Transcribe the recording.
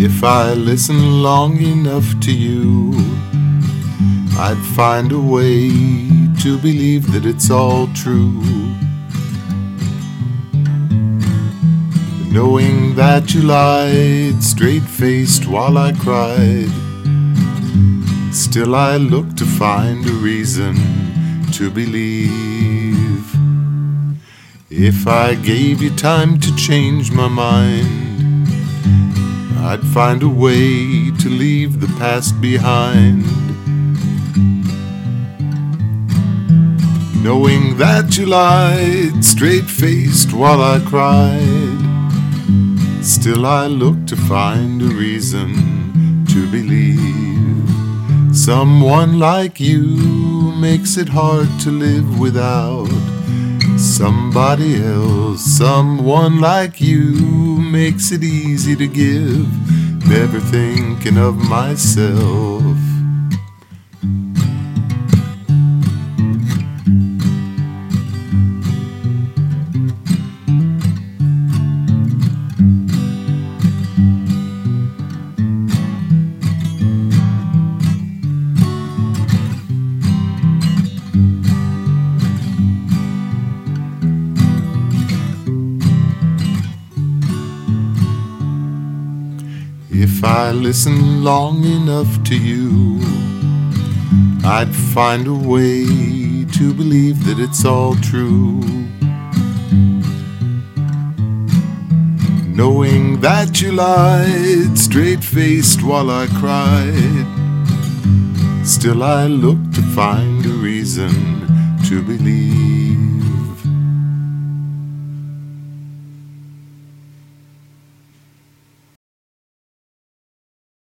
If I listen long enough to you, I'd find a way to believe that it's all true. Knowing that you lied straight-faced while I cried, still I look to find a reason to believe. If I gave you time to change my mind, I'd find a way to leave the past behind. Knowing that you lied straight-faced while I cried, still I look to find a reason to believe. Someone like you makes it hard to live without somebody else. Someone like you makes it easy to give, never thinking of myself. If I listen long enough to you, I'd find a way to believe that it's all true. Knowing that you lied straight-faced while I cried, still I look to find a reason to believe.